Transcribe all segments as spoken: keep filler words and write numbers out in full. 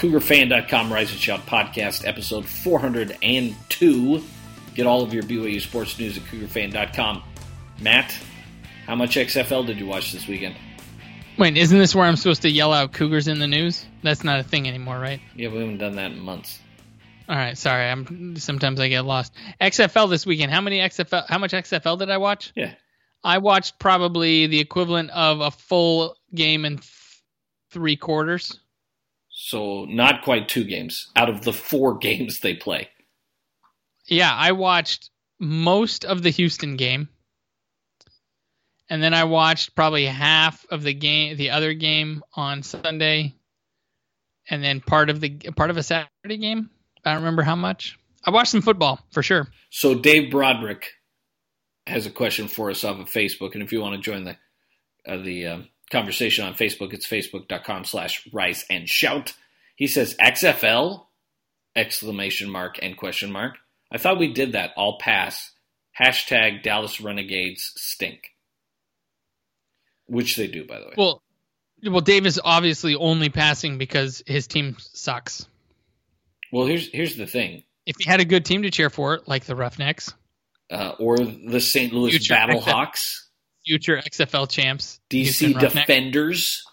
Cougar Fan dot com Rise and Shout podcast, episode four hundred two. Get all of your B Y U sports news at Cougar Fan dot com. Matt, how much X F L did you watch this weekend? Wait, isn't this where I'm supposed to yell out Cougars in the news? That's not a thing anymore, right? Yeah, we haven't done that in months. All right, sorry. I'm sometimes I get lost. X F L this weekend. How many X F L? How much X F L did I watch? Yeah, I watched probably the equivalent of a full game and th- three quarters. So not quite two games out of the four games they play. Yeah, I watched most of the Houston game, and then I watched probably half of the game, the other game on Sunday, and then part of the part of a Saturday game. I don't remember how much. I watched some football for sure. So Dave Broderick has a question for us off of Facebook, and if you want to join the uh, the uh, conversation on Facebook, it's facebook dot com slash rise and shout. He says X F L exclamation mark and question mark. I thought we did that. All pass. Hashtag Dallas Renegades stink. Which they do, by the way. Well, well, Dave is obviously only passing because his team sucks. Well, here's here's the thing. If he had a good team to cheer for, like the Roughnecks, uh, or the Saint Louis future Battlehawks, future X F L champs, D C Defenders,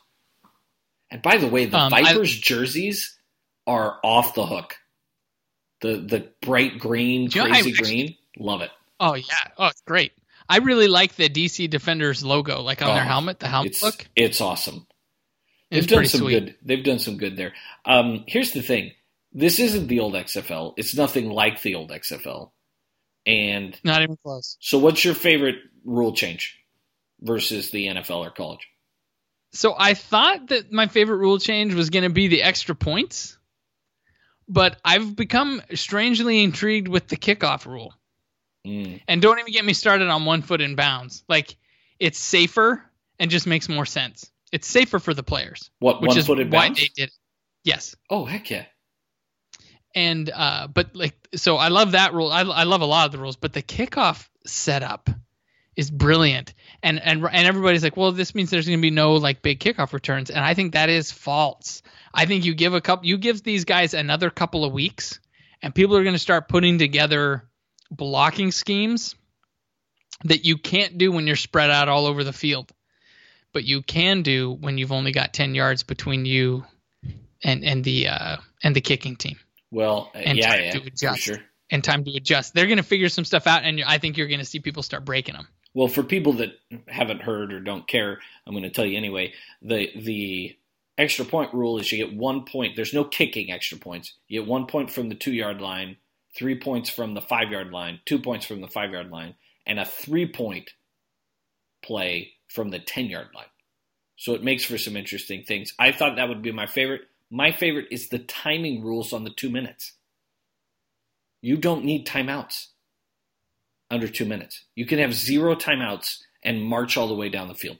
and by the way, the um, Vipers I, jerseys are off the hook. The the bright green, crazy know, I, green, love it. Oh yeah, oh it's great. I really like the D C Defenders logo, like on oh, their helmet, the helmet it's, look. It's awesome. It's They've done some sweet. good. They've done some good there. Um, here's the thing: this isn't the old X F L. It's nothing like the old X F L, and not even close. So, what's your favorite rule change versus the N F L or college? So, I thought that my favorite rule change was going to be the extra points, but I've become strangely intrigued with the kickoff rule. Mm. And don't even get me started on one foot in bounds. Like, it's safer and just makes more sense. It's safer for the players. What, which one is foot in why bounds? They did it. Yes. Oh, heck yeah. And, uh, but like, so I love that rule. I, I love a lot of the rules, but the kickoff setup is brilliant. And, and, and everybody's like, well, this means there's going to be no like big kickoff returns. And I think that is false. I think you give a couple, you give these guys another couple of weeks and people are going to start putting together blocking schemes that you can't do when you're spread out all over the field, but you can do when you've only got ten yards between you and, and the, uh, and the kicking team. Well, and yeah, time yeah, to adjust, for sure. And time to adjust. They're going to figure some stuff out, and I think you're going to see people start breaking them. Well, for people that haven't heard or don't care, I'm going to tell you anyway. The the extra point rule is you get one point. There's no kicking extra points. You get one point from the two-yard line, three points from the five-yard line, two points from the five-yard line, and a three-point play from the ten-yard line. So it makes for some interesting things. I thought that would be my favorite. My favorite is the timing rules on the two minutes. You don't need timeouts under two minutes. You can have zero timeouts and march all the way down the field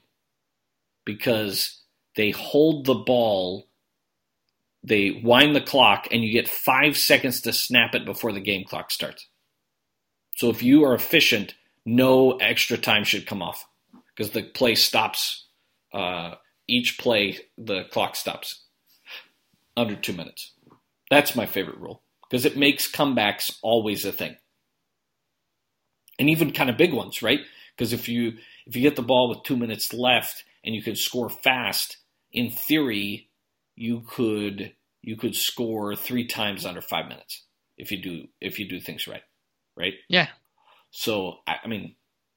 because they hold the ball, they wind the clock, and you get five seconds to snap it before the game clock starts. So if you are efficient, no extra time should come off because the play stops. Uh, each play, the clock stops under two minutes. That's my favorite rule because it makes comebacks always a thing. And even kind of big ones, right? Because if you if you get the ball with two minutes left and you can score fast, in theory, you could you could score three times under five minutes if you do if you do things right, right? Yeah. So I, I mean,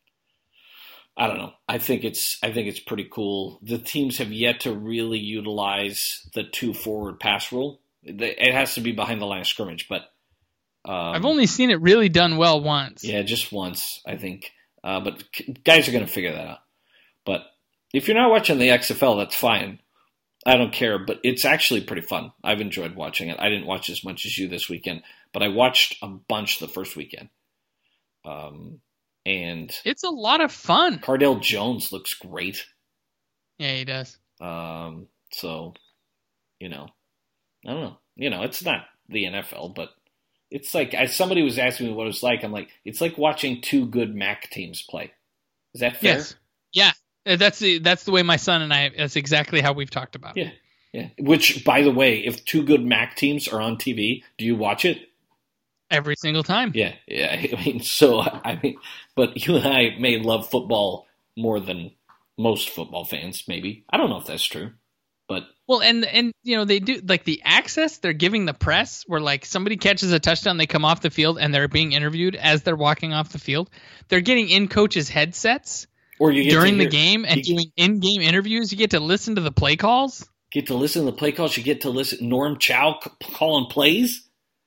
I don't know. I think it's I think it's pretty cool. The teams have yet to really utilize the two forward pass rule. It has to be behind the line of scrimmage, but um, I've only seen it really done well once. Yeah, just once, I think. Uh, but guys are going to figure that out. But if you're not watching the X F L, that's fine. I don't care, but it's actually pretty fun. I've enjoyed watching it. I didn't watch as much as you this weekend, but I watched a bunch the first weekend. Um, and it's a lot of fun. Cardale Jones looks great. Yeah, he does. Um, so, you know, I don't know. You know, it's not the N F L, but it's like, as somebody was asking me what it was like, I'm like, it's like watching two good M A C teams play. Is that fair? Yes. Yeah. That's the that's the way my son and I. That's exactly how we've talked about it. Yeah, Yeah. Which, by the way, if two good M A C teams are on T V, do you watch it? Every single time. Yeah. Yeah. I mean, so, I mean, but you and I may love football more than most football fans, maybe. I don't know if that's true, but. Well, and, and you know, they do, like, the access they're giving the press where, like, somebody catches a touchdown, they come off the field, and they're being interviewed as they're walking off the field. They're getting in coaches' headsets or you get during hear, the game and you, doing in-game interviews. You get to listen to the play calls. Get to listen to the play calls. You get to listen Norm Chow calling plays.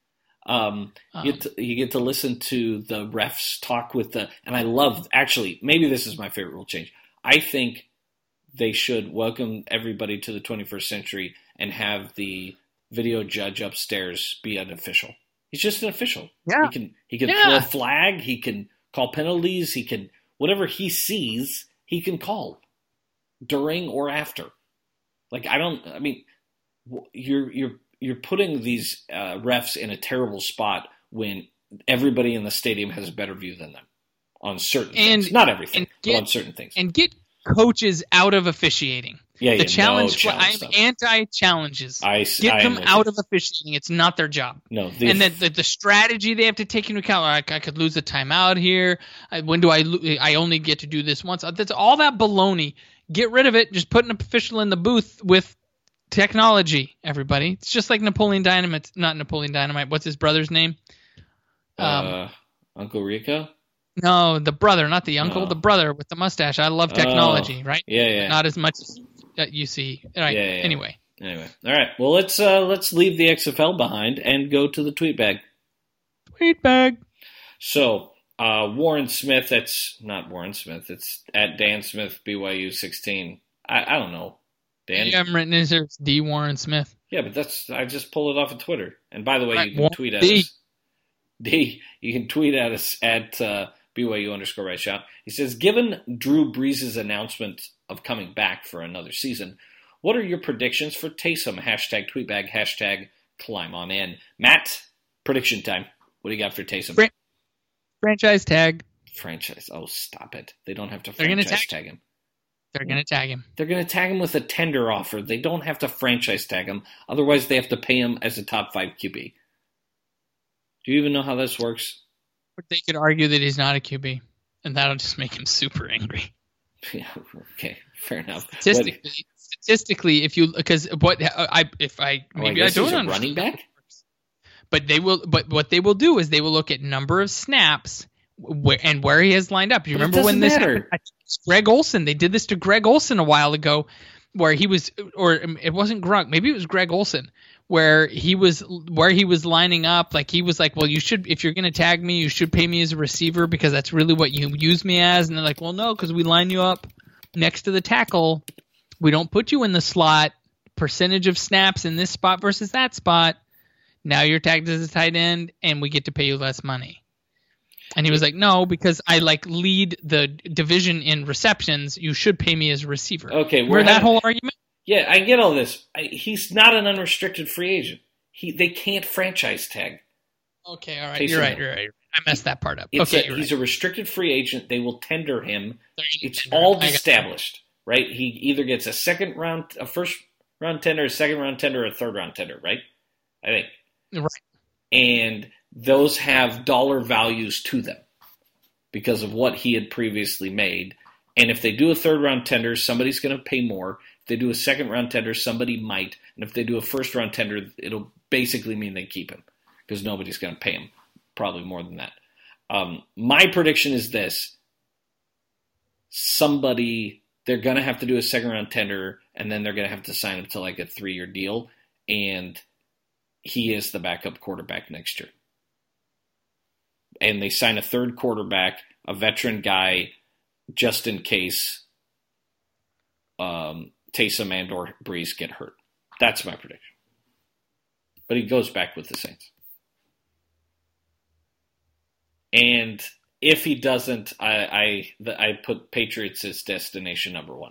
Um, um, you, get to, you get to listen to the refs talk with the, and I love, actually, maybe this is my favorite rule change. I think they should welcome everybody to the twenty-first century and have the video judge upstairs be an official. He's just an official. Yeah. He can, he can yeah. throw a flag. He can call penalties. He can, whatever he sees, he can call during or after. Like, I don't, I mean, you're, you're, you're putting these uh, refs in a terrible spot when everybody in the stadium has a better view than them on certain and, things. Not everything, get, but on certain things. And get coaches out of officiating. Yeah, the yeah, challenge, no challenge I'm stuff. anti-challenges. I, get I them out you. of officiating. It's not their job. No, the, and then the, the strategy they have to take into account. Like, I could lose a timeout here. I, when do I? Lo- I only get to do this once. That's all that baloney. Get rid of it. Just put an official in the booth with technology. Everybody, it's just like Napoleon Dynamite. Not Napoleon Dynamite. What's his brother's name? Um, uh, Uncle Rico. No, the brother, not the uncle. Oh. The brother with the mustache. I love technology, oh. right? Yeah, yeah. Not as much as that you see. Right. Yeah, yeah. Anyway. Anyway, all right. Well, let's uh, let's leave the X F L behind and go to the tweet bag. Tweet bag. So, uh, Warren Smith. That's not Warren Smith. It's at Dan Smith B Y U sixteen. I, I don't know. Dan. You haven't written it here. It's D Warren Smith. Yeah, but that's I just pulled it off of Twitter. And by the way, right, you can Warren tweet at D. us. D. You can tweet at us at uh, B Y U underscore right shot. He says, given Drew Brees' announcement of coming back for another season, what are your predictions for Taysom? Hashtag tweetbag, hashtag climb on in. Matt, prediction time. What do you got for Taysom? Fran- franchise tag. Franchise. Oh, stop it. They don't have to They're franchise tag, tag him. They're going to tag him. They're going to tag him with a tender offer. They don't have to franchise tag him. Otherwise, they have to pay him as a top five Q B. Do you even know how this works? They could argue that he's not a Q B, and that'll just make him super angry. Yeah, okay, fair enough. Statistically, what, statistically, if you because what I if I maybe oh, I, I don't he's a understand, running back, but they will. But what they will do is they will look at number of snaps where, and where he has lined up. You but remember when this matter. happened? Greg Olsen. They did this to Greg Olsen a while ago, where he was, or it wasn't Grunk. Maybe it was Greg Olsen. Where he was, where he was lining up, like he was like, well, you should, if you're going to tag me, you should pay me as a receiver because that's really what you use me as. And they're like, well, no, because we line you up next to the tackle. We don't put you in the slot. Percentage of snaps in this spot versus that spot. Now you're tagged as a tight end, and we get to pay you less money. And he was like, no, because I like lead the division in receptions. You should pay me as a receiver. Okay, we're that whole argument. Yeah, I get all this. I, he's not an unrestricted free agent. He they can't franchise tag. Okay, all right, Taysom you're right, you're right. I messed that part up. It's okay, a, he's right. a restricted free agent. They will tender him. It's tender all established, right? He either gets a second round, a first round tender, a second round tender, or a third round tender, right? I think. Right. And those have dollar values to them because of what he had previously made. And if they do a third round tender, somebody's going to pay more. If they do a second round tender, somebody might. And if they do a first round tender, it'll basically mean they keep him because nobody's going to pay him. Probably more than that. Um, my prediction is this. Somebody, they're going to have to do a second round tender, and then they're going to have to sign him to like a three-year deal. And he is the backup quarterback next year. And they sign a third quarterback, a veteran guy, just in case um, Taysom and or Brees get hurt. That's my prediction. But he goes back with the Saints. And if he doesn't, I I, the, I put Patriots as destination number one.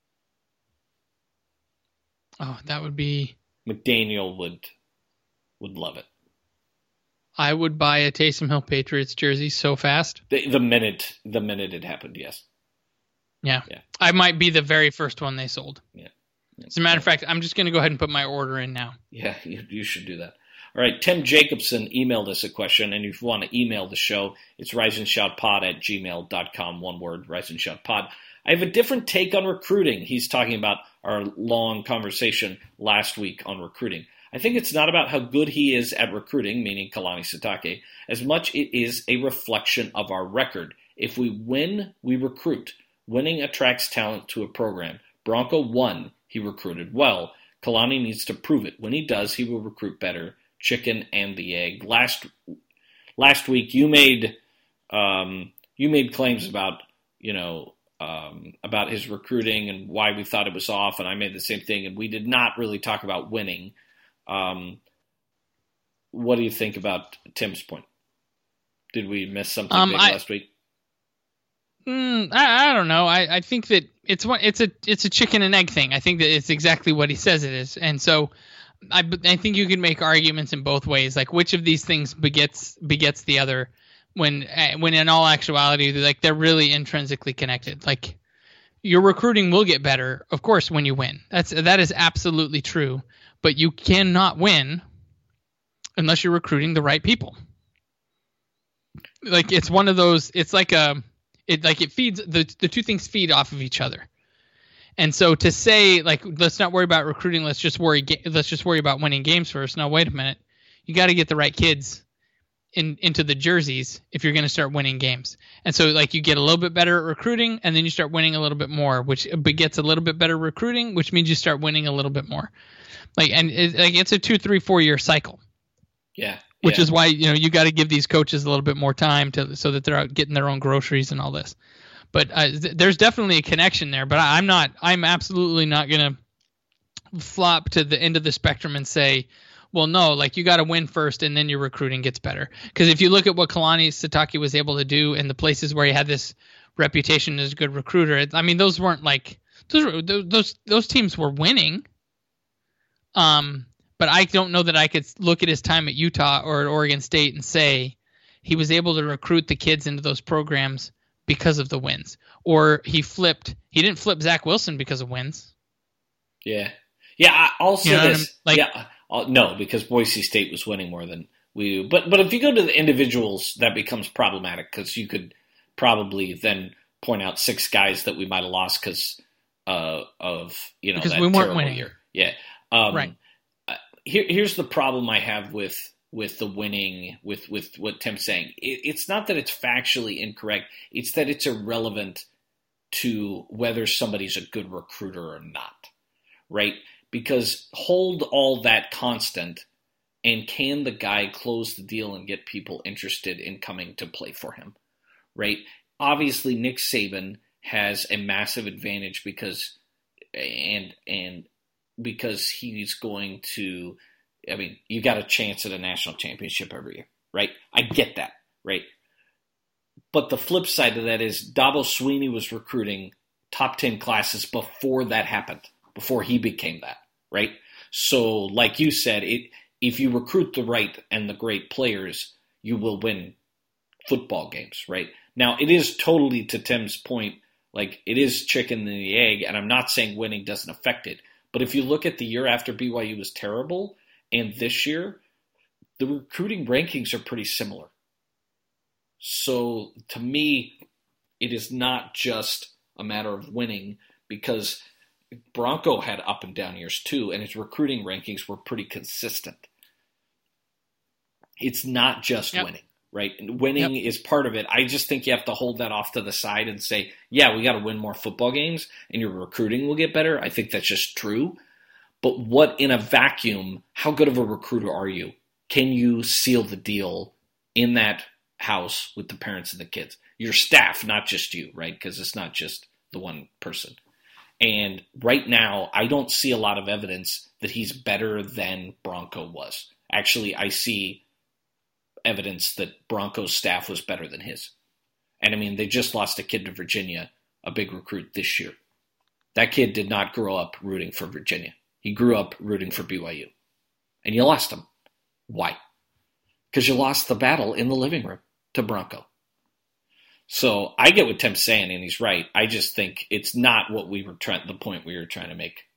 Oh, that would be... McDaniel would would love it. I would buy a Taysom Hill Patriots jersey so fast. The, the minute the minute it happened, yes. Yeah. yeah. I might be the very first one they sold. Yeah. yeah. As a matter of fact, I'm just going to go ahead and put my order in now. Yeah, you, you should do that. All right, Tim Jacobson emailed us a question, and if you want to email the show, it's riseandshoutpod at gmail dot com, one word, riseandshoutpod. I have a different take on recruiting. He's talking about our long conversation last week on recruiting. I think it's not about how good he is at recruiting, meaning Kalani Sitake, as much it is a reflection of our record. If we win, we recruit. Winning attracts talent to a program. Bronco won. He recruited well. Kalani needs to prove it. When he does, he will recruit better. Chicken and the egg. Last last week, you made um, you made claims about you know um, about his recruiting and why we thought it was off, and I made the same thing. And we did not really talk about winning. Um, what do you think about Tim's point? Did we miss something um, big I, last week? Mm, I, I don't know. I, I think that it's one. It's a it's a chicken and egg thing. I think that it's exactly what he says it is, and so. I, I think you can make arguments in both ways, like which of these things begets begets the other, when when in all actuality, like they're really intrinsically connected. Like your recruiting will get better, of course, when you win. That's that is absolutely true. But you cannot win unless you're recruiting the right people. Like it's one of those. It's like a it like it feeds the the two things feed off of each other. And so to say, like, let's not worry about recruiting, let's just worry, let's just worry about winning games first. Now, wait a minute, you got to get the right kids in into the jerseys if you're going to start winning games. And so, like, you get a little bit better at recruiting, and then you start winning a little bit more, which begets a little bit better recruiting, which means you start winning a little bit more. Like, and it, like it's a two, three, four year cycle. Yeah. Which yeah. is why you know you got to give these coaches a little bit more time to so that they're out getting their own groceries and all this. But uh, th- there's definitely a connection there. But I, I'm not. I'm absolutely not going to flop to the end of the spectrum and say, well, no, like you got to win first and then your recruiting gets better. Because if you look at what Kalani Sitake was able to do in the places where he had this reputation as a good recruiter, it, I mean, those weren't like those were, those those teams were winning. Um, but I don't know that I could look at his time at Utah or at Oregon State and say he was able to recruit the kids into those programs because of the wins, or he flipped. He didn't flip Zach Wilson because of wins. Yeah, yeah. I also, you know this, like, yeah, uh, no, because Boise State was winning more than we do. But but if you go to the individuals, that becomes problematic because you could probably then point out six guys that we might have lost because uh, of you know because that we weren't terrible winning. year. Yeah, um, right. Uh, here, here's the problem I have with. with the winning, with, with what Tim's saying. It, it's not that it's factually incorrect. It's that it's irrelevant to whether somebody's a good recruiter or not, right? Because hold all that constant, and can the guy close the deal and get people interested in coming to play for him, right? Obviously, Nick Saban has a massive advantage because, and and because he's going to, I mean, you got a chance at a national championship every year, right? I get that, right? But the flip side of that is Dabo Swinney was recruiting top ten classes before that happened, before he became that, right? So like you said, it, if you recruit the right and the great players, you will win football games, right? Now, it is totally to Tim's point, like it is chicken and the egg, and I'm not saying winning doesn't affect it. But if you look at the year after B Y U was terrible, and this year, the recruiting rankings are pretty similar. So to me, it is not just a matter of winning because Bronco had up and down years too, and his recruiting rankings were pretty consistent. It's not just yep. winning, right? And winning yep. is part of it. I just think you have to hold that off to the side and say, yeah, we got to win more football games and your recruiting will get better. I think that's just true. But what in a vacuum, how good of a recruiter are you? Can you seal the deal in that house with the parents and the kids? Your staff, not just you, right? Because it's not just the one person. And right now, I don't see a lot of evidence that he's better than Bronco was. Actually, I see evidence that Bronco's staff was better than his. And I mean, they just lost a kid to Virginia, a big recruit this year. That kid did not grow up rooting for Virginia. He grew up rooting for B Y U. And you lost him. Why? Because you lost the battle in the living room to Bronco. So I get what Tim's saying, and he's right. I just think it's not what we were trying, the point we were trying to make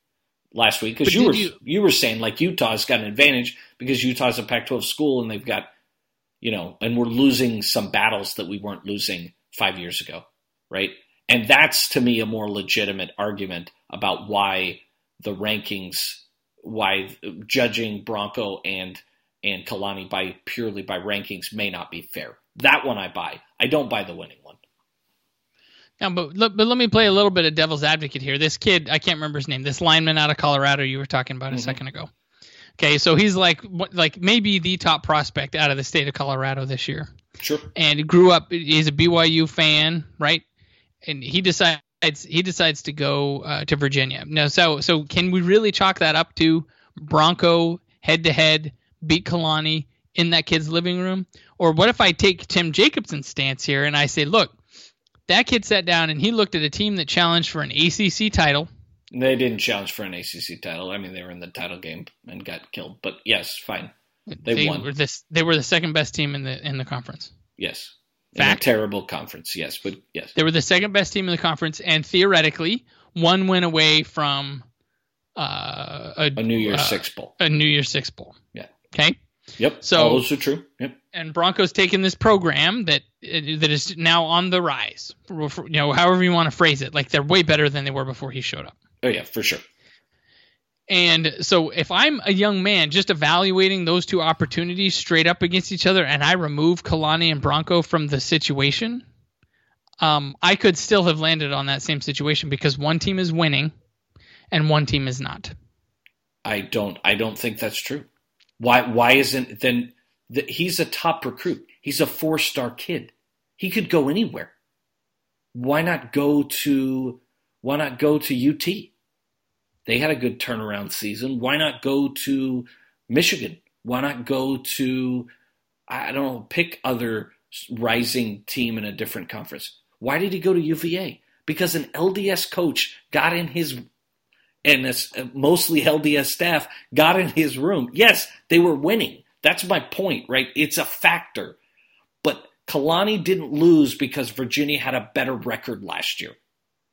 last week because you were you, you were saying like Utah's got an advantage because Utah's a Pac twelve school and they've got, you know, and we're losing some battles that we weren't losing five years ago, right? And that's to me a more legitimate argument about why the rankings, why judging Bronco and and Kalani by purely by rankings may not be fair. That one I buy. I don't buy the winning one. Now, but, but let me play a little bit of devil's advocate here. This kid, I can't remember his name, this lineman out of Colorado you were talking about mm-hmm. a second ago. Okay, so he's like like maybe the top prospect out of the state of Colorado this year. Sure. And he grew up, he's a B Y U fan, right? And he decides he decides to go uh, to Virginia. Now, so so can we really chalk that up to Bronco head-to-head beat Kalani in that kid's living room? Or what if I take Tim Jacobson's stance here and I say, look, that kid sat down and he looked at a team that challenged for an A C C title. They didn't challenge for an A C C title. I mean, they were in the title game and got killed. But yes, fine. They, they won. Were this, they were the second best team in the in the conference. Yes. Fact. In a terrible conference, yes. But yes. They were the second best team in the conference and theoretically one win away from uh, a, a New Year's uh, Six Bowl. A New Year's Six Bowl. Yeah. Okay? Yep. So, all those are true. Yep. And Bronco's taken this program that that is now on the rise. You know, however you want to phrase it, like they're way better than they were before he showed up. Oh yeah, for sure. And so if I'm a young man just evaluating those two opportunities straight up against each other, and I remove Kalani and Bronco from the situation, um, I could still have landed on that same situation because one team is winning and one team is not. I don't. I don't think that's true. Why? Why isn't then? The, he's a top recruit. He's a four-star kid. He could go anywhere. Why not go to? Why not go to U T? They had a good turnaround season. Why not go to Michigan? Why not go to? I don't know. Pick other rising team in a different conference. Why did he go to U V A? Because an L D S coach got in his. And this, mostly L D S staff got in his room. Yes, they were winning. That's my point, right? It's a factor. But Kalani didn't lose because Virginia had a better record last year.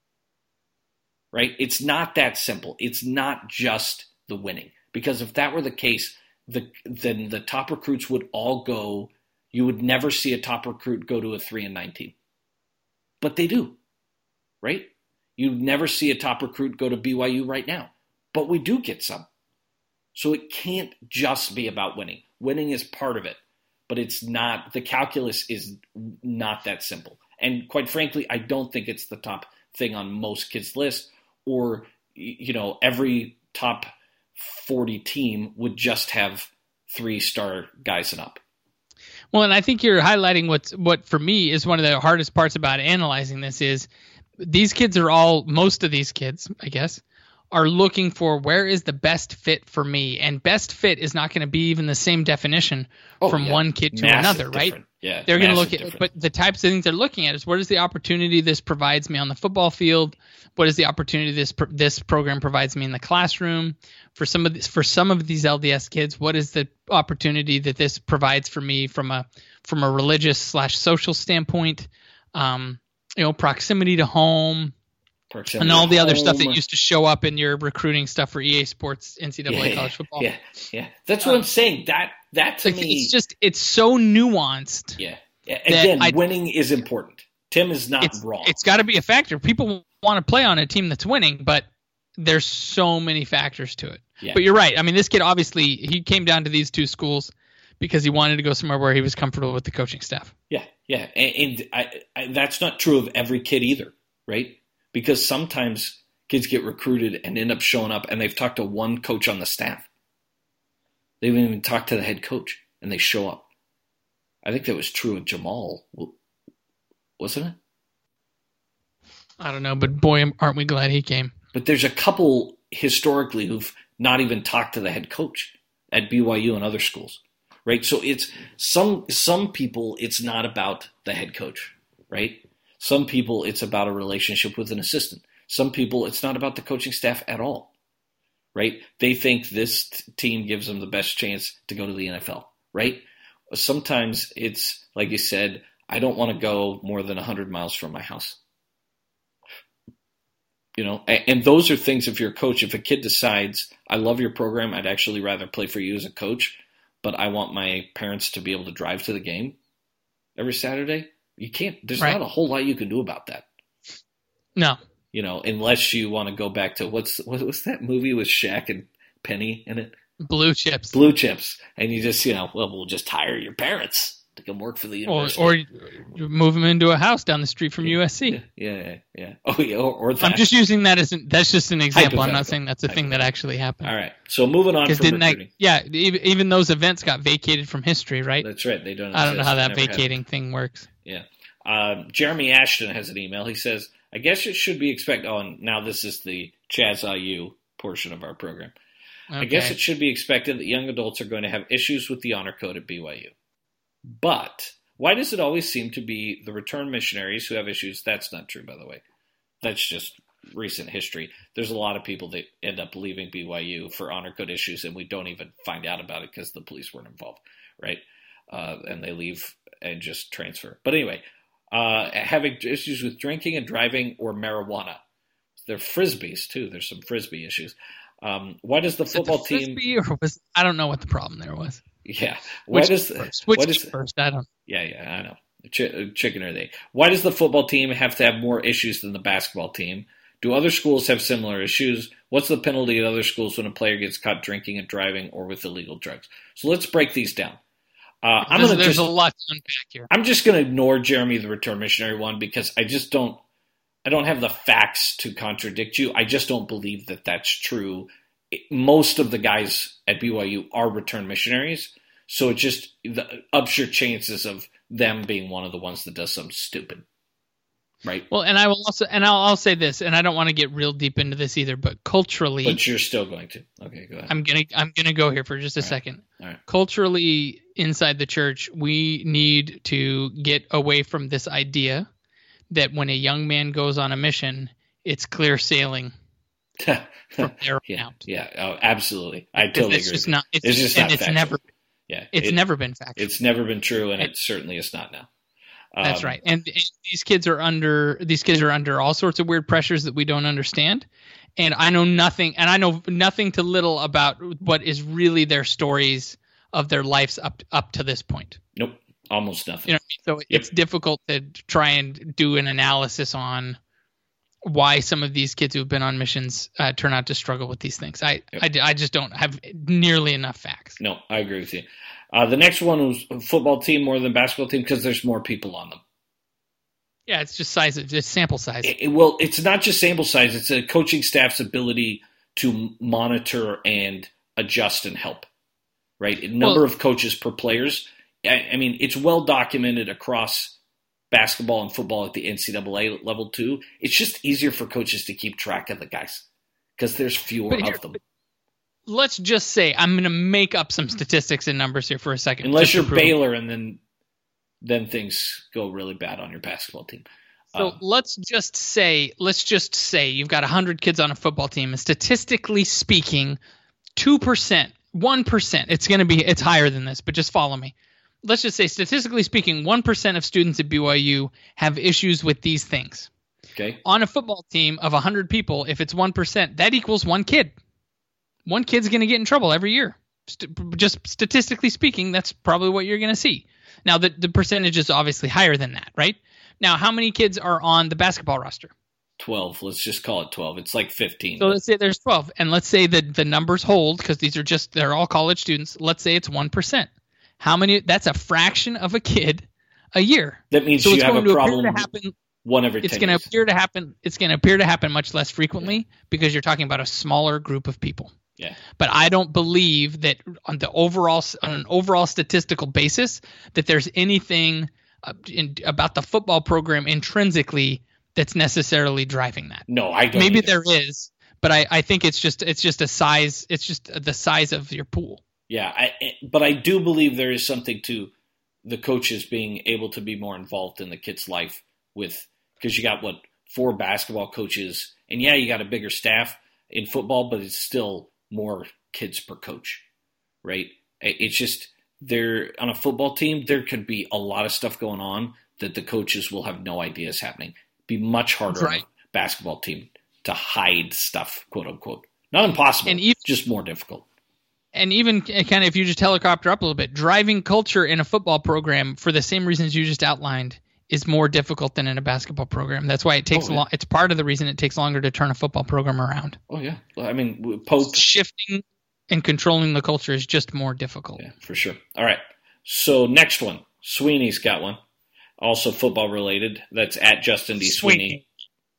Right? It's not that simple. It's not just the winning. Because if that were the case, the, then the top recruits would all go. You would never see a top recruit go to a three and nine team. But they do. Right? You never see a top recruit go to B Y U right now. But we do get some. So it can't just be about winning. Winning is part of it. But it's not, the calculus is not that simple. And quite frankly, I don't think it's the top thing on most kids' lists. Or, you know, every top forty team would just have three-star guys and up. Well, and I think you're highlighting what's, what for me is one of the hardest parts about analyzing this is these kids are all, most of these kids, I guess, are looking for where is the best fit for me. And best fit is not going to be even the same definition oh, from yeah. one kid to massive another, different. right? Yeah, they're going to look at, different. But the types of things they're looking at is what is the opportunity this provides me on the football field? What is the opportunity this this program provides me in the classroom? For some of these, for some of these L D S kids, what is the opportunity that this provides for me from a from a religious slash social standpoint? Um, you know, proximity to home, proximity and all the home. other stuff that used to show up in your recruiting stuff for E A Sports, N C double A yeah, college football. Yeah, yeah, that's what um, I'm saying. That that to like, me, it's just it's so nuanced. Yeah, yeah. Again, I, winning is important. Tim is not it's, wrong. It's got to be a factor. People want to play on a team that's winning, but there's so many factors to it. Yeah. But you're right. I mean, this kid obviously he came down to these two schools because he wanted to go somewhere where he was comfortable with the coaching staff. Yeah, yeah, and, and I, I, that's not true of every kid either, right? Because sometimes kids get recruited and end up showing up, and they've talked to one coach on the staff. They haven't even talked to the head coach, and they show up. I think that was true of Jamal, wasn't it? I don't know, but boy, aren't we glad he came. But there's a couple historically who've not even talked to the head coach at B Y U and other schools, right? So it's some some people, it's not about the head coach, right? Some people, it's about a relationship with an assistant. Some people, it's not about the coaching staff at all, right? They think this t- team gives them the best chance to go to the N F L, right? Sometimes it's, like you said, I don't want to go more than one hundred miles from my house. You know, and, and those are things, if you're a coach, if a kid decides, I love your program, I'd actually rather play for you as a coach, but I want my parents to be able to drive to the game every Saturday, you can't, there's Right. not a whole lot you can do about that. No. You know, unless you want to go back to, what's, what was that movie with Shaq and Penny in it? Blue chips. Blue Chips. And you just, you know, well, we'll just hire your parents to come work for the Or, university. or you move them into a house down the street from U S C. Yeah, yeah, yeah. yeah. Oh, yeah, or, or that. I'm just using that as an, that's just an example. I'm not Hypothetical. saying that's a thing that actually happened. All right. So moving on Because from didn't that, recruiting. yeah, even, even those events got vacated from history, right? That's right. They don't I don't know exist. how that Never have. vacating thing works. Yeah. Um, Jeremy Ashton has an email. He says, I guess it should be expected. Oh, and now this is the Chaz I U portion of our program. Okay. I guess it should be expected that young adults are going to have issues with the honor code at B Y U. But why does it always seem to be the return missionaries who have issues? That's not true, by the way. That's just recent history. There's a lot of people that end up leaving B Y U for honor code issues, and we don't even find out about it because the police weren't involved, right? Uh, and they leave and just transfer. But anyway, uh, having issues with drinking and driving or marijuana. They're frisbees, too. There's some frisbee issues. Um, why does the Was it football the team... Frisbee or was, I don't know what the problem there was. Yeah. Why Which does first? Which why does, first? I don't. Yeah, yeah, I know. Ch- chicken or they. Why does the football team have to have more issues than the basketball team? Do other schools have similar issues? What's the penalty at other schools when a player gets caught drinking and driving or with illegal drugs? So let's break these down. Uh, I'm There's, gonna there's just, a lot to unpack here. I'm just going to ignore Jeremy the Return Missionary one because I just don't. I don't have the facts to contradict you. I just don't believe that that's true. Most of the guys at B Y U are return missionaries, so it just the, ups your chances of them being one of the ones that does something stupid, right? Well, and I will also, and I'll, I'll say this, and I don't want to get real deep into this either, but culturally, But you're still going to. Okay, go ahead. I'm gonna, I'm gonna go here for just a All right. second. All right. Culturally, inside the church, we need to get away from this idea that when a young man goes on a mission, it's clear sailing from there on yeah, out. yeah, oh, absolutely. I Because totally it's agree. just with you. not. It's, It's just and not it's factual. never. Yeah, It's it- never been factual. It's never been true, and And- it certainly is not now. That's Um, right. And, and these kids are under these kids are under all sorts of weird pressures that we don't understand. And I know nothing, and I know nothing to little about what is really their stories of their lives up up to this point. Nope, almost nothing. You know, what I mean? So Yep. it's difficult to try and do an analysis on why some of these kids who've been on missions uh, turn out to struggle with these things. I, Yep. I, I just don't have nearly enough facts. No, I agree with you. Uh, the next one was a football team more than basketball team because there's more people on them. Yeah, it's just size, of, just sample size. It, it- well, it's not just sample size; it's a coaching staff's ability to monitor and adjust and help. Right, a number Well- of coaches per players. I, I mean, it's well documented across basketball and football at the N C double A level too. It's just easier for coaches to keep track of the guys because there's fewer But here- of them. Let's just say I'm going to make up some statistics and numbers here for a second. Unless just to you're prove- Baylor, and then then things go really bad on your basketball team. So Um, let's just say, let's just say you've got one hundred kids on a football team, and statistically speaking, two percent, one percent, it's going to be, it's higher than this, but just follow me. Let's just say, statistically speaking, one percent of students at B Y U have issues with these things. okay, On a football team of one hundred people, if it's one percent, that equals one kid. One kid's going to get in trouble every year. St- just statistically speaking, that's probably what you're going to see. Now, the, the percentage is obviously higher than that, right? Now, how many kids are on the basketball roster? twelve. Let's just call it twelve. It's like fifteen. So let's say there's twelve, and let's say that the numbers hold because these are just, they're all college students. Let's say it's one percent. How many? That's a fraction of a kid a year. that means So you it's have going a to problem appear to happen. one every It's ten going to years. appear to happen. It's going to appear to happen much less frequently because you're talking about a smaller group of people. Yeah. But I don't believe that on the overall, on an overall statistical basis, that there's anything uh, in, about the football program intrinsically that's necessarily driving that. No, I don't. Maybe either. there is, but I, I think it's just it's just a size. It's just the size of your pool. Yeah, I, but I do believe there is something to the coaches being able to be more involved in the kid's life with, because you got what, four basketball coaches, and yeah, you got a bigger staff in football, but it's still more kids per coach, right? It's just there on a football team, there could be a lot of stuff going on that the coaches will have no idea is happening. Be much harder Right. on a basketball team to hide stuff, quote unquote. Not impossible, and even, just more difficult. And even kind of if you just helicopter up a little bit, driving culture in a football program for the same reasons you just outlined is more difficult than in a basketball program. That's why it takes oh, yeah. long. It's part of the reason it takes longer to turn a football program around. Oh yeah, well, I mean, Pope shifting and controlling the culture is just more difficult. Yeah, for sure. All right. So next one, Sweeney's got one, also football related. That's at Justin D. Sweeney. Sweeney.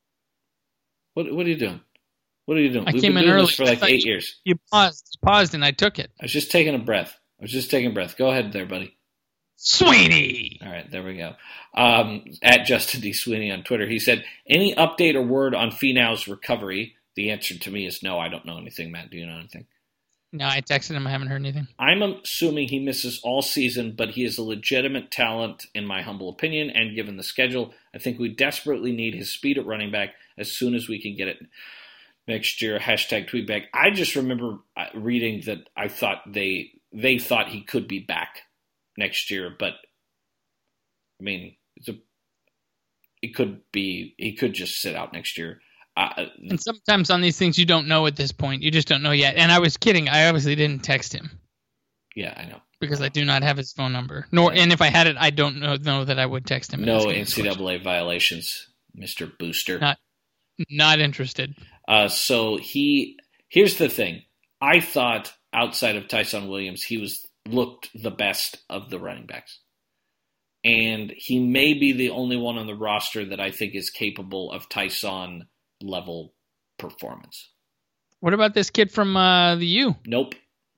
What What are you doing? What are you doing? I We've came been in doing early this for like eight you, years. You paused, paused, and I took it. I was just taking a breath. I was just taking a breath. Go ahead there, buddy. Sweeney. All right, there we go. Um, at Justin D. Sweeney on Twitter, he said, any update or word on Finau's recovery? The answer to me is no. I don't know anything. Matt, do you know anything? No, I texted him. I haven't heard anything. I'm assuming he misses all season, but he is a legitimate talent, in my humble opinion, and given the schedule, I think we desperately need his speed at running back as soon as we can get it next year. Hashtag tweetback. I just remember reading that I thought they they thought he could be back next year, but I mean, it's a, it could be he could just sit out next year. Uh, and sometimes on these things you don't know at this point. You just don't know yet. And I was kidding. I obviously didn't text him. Yeah, I know. Because I do not have his phone number. Nor, and if I had it, I don't know, know that I would text him. No N C double A violations, Mister Booster. Not, not interested. Uh, so he here's the thing. I thought outside of Tyson Williams, he was looked the best of the running backs. And he may be the only one on the roster that I think is capable of Tyson level performance. What about this kid from uh, the U? Nope.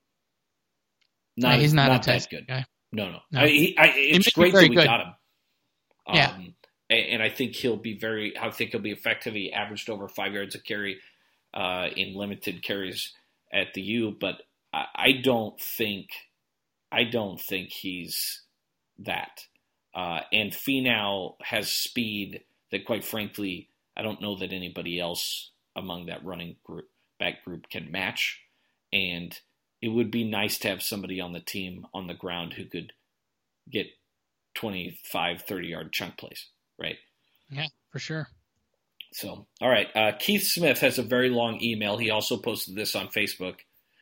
Not, no, he's not, not a that good. Guy. No, no. no. I, he, I, it's great that we good. got him. Um, yeah. And I think he'll be very. I think he'll be effective. He averaged over five yards a carry uh, in limited carries at the U, but I, I don't think. I don't think he's that. Uh, and Finau has speed that, quite frankly, I don't know that anybody else among that running group, back group can match. And it would be nice to have somebody on the team on the ground who could get twenty-five, thirty-yard chunk plays, right? Yeah, for sure. So, all right. Uh, Keith Smith has a very long email. He also posted this on Facebook.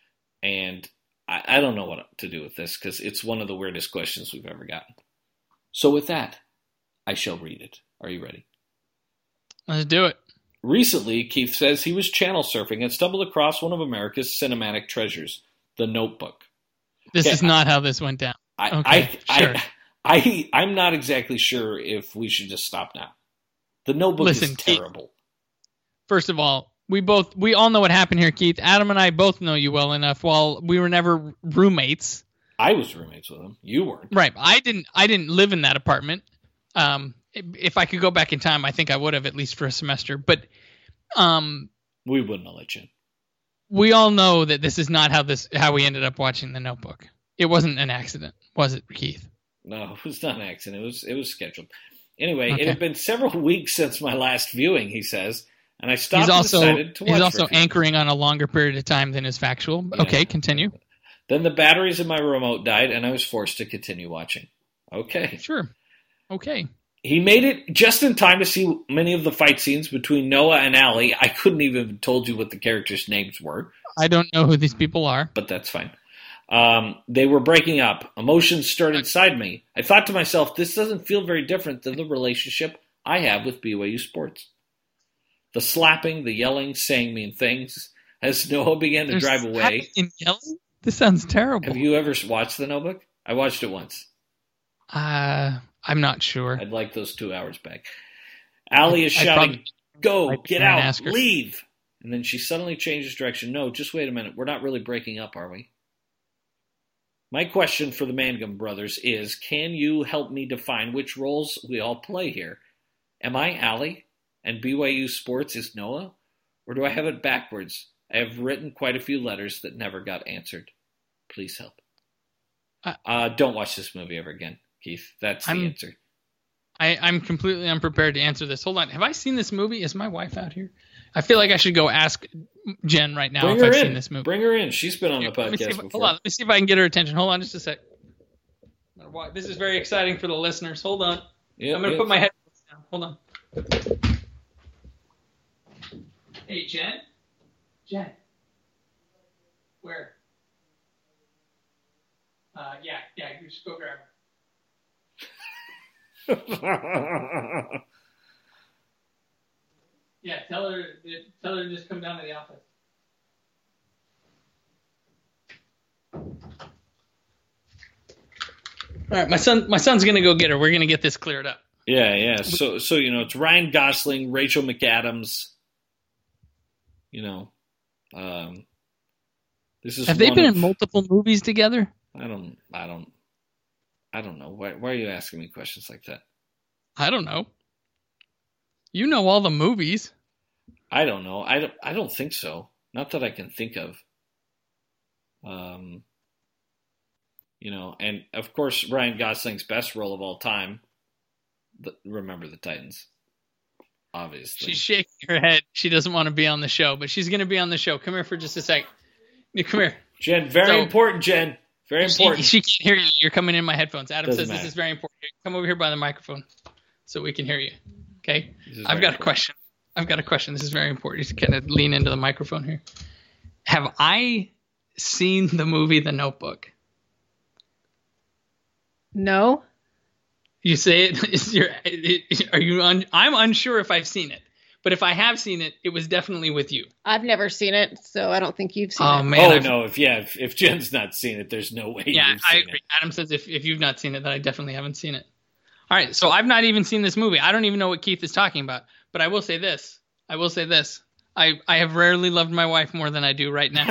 And I, I don't know what to do with this because it's one of the weirdest questions we've ever gotten. So with that, I shall read it. Are you ready? Let's do it. Recently, Keith says he was channel surfing and stumbled across one of America's cinematic treasures, The Notebook. This okay, is not how this went down. I, okay, I, sure. I, I, I'm not exactly sure if we should just stop now. The Notebook Listen, is terrible. Keith, first of all, we both we all know what happened here, Keith. Adam and I both know you well enough. While we were never roommates, I was roommates with him. You weren't. Right. I didn't. I didn't live in that apartment. Um, if I could go back in time, I think I would have, at least for a semester. But um, we wouldn't have let you in. We all know that this is not how this how we ended up watching The Notebook. It wasn't an accident, was it, Keith? No, it was not an accident. It was it was scheduled. Anyway, okay. It had been several weeks since my last viewing, he says, and I stopped he's also, and decided to watch. He's also for a few anchoring minutes. on a longer period of time than is factual. Yeah. Okay, continue. Then the batteries in my remote died, and I was forced to continue watching. Okay. Sure. Okay. He made it just in time to see many of the fight scenes between Noah and Allie. I couldn't even have told you what the characters' names were. I don't know who these people are. But that's fine. Um, they were breaking up. Emotions stirred inside me. I thought to myself, this doesn't feel very different than the relationship I have with B Y U Sports. The slapping, the yelling, saying mean things. As Noah began to There's drive away. And yelling? This sounds terrible. Have you ever watched The Notebook? I watched it once. Uh, I'm not sure. I'd like those two hours back. Allie is I'd shouting, probably, go, get out, leave. And then she suddenly changes direction. No, just wait a minute. We're not really breaking up, are we? My question for the Mangum brothers is, can you help me define which roles we all play here? Am I Allie and B Y U Sports is Noah? Or do I have it backwards? I have written quite a few letters that never got answered. Please help. Uh, uh, don't watch this movie ever again, Keith. That's the I'm, answer. I, I'm completely unprepared to answer this. Hold on. Have I seen this movie? Is my wife out here? I feel like I should go ask Jen right now Bring if I've in. seen this movie. Bring her in. She's been on the Let me see podcast if, before. Hold on. Let me see if I can get her attention. Hold on just a sec. This is very exciting for the listeners. Hold on. Yep, I'm going to yep. put my headphones down. Hold on. Hey, Jen? Jen? Where? Uh, yeah, yeah, you just go grab her. Yeah, tell her, tell her to just come down to the office. All right, my son, my son's gonna go get her. We're gonna get this cleared up. Yeah, yeah. So, so you know, it's Ryan Gosling, Rachel McAdams. You know, um, this is. Have they been of, in multiple movies together? I don't. I don't. I don't know. Why, why are you asking me questions like that? I don't know. You know all the movies. I don't know. I don't. I don't think so. Not that I can think of. Um. You know, and of course, Ryan Gosling's best role of all time. The, Remember the Titans. Obviously. She's shaking her head. She doesn't want to be on the show, but she's going to be on the show. Come here for just a sec. Come here. Jen, very so, important, Jen. Very important. She, she can't hear you. You're coming in my headphones. Adam Doesn't says matter. This is very important. Come over here by the microphone so we can hear you. Okay? I've got important. a question. I've got a question. This is very important. You kind of lean into the microphone here. Have I seen the movie The Notebook? No. You say it. Is your, it, are you? Un, I'm unsure if I've seen it, but if I have seen it, it was definitely with you. I've never seen it, so I don't think you've seen oh, it. Man, oh I've, no! If yeah, if, if Jen's not seen it, there's no way. Yeah, you've I seen agree. It. Adam says if if you've not seen it, then I definitely haven't seen it. All right, so I've not even seen this movie. I don't even know what Keith is talking about. But I will say this. I will say this. I, I have rarely loved my wife more than I do right now.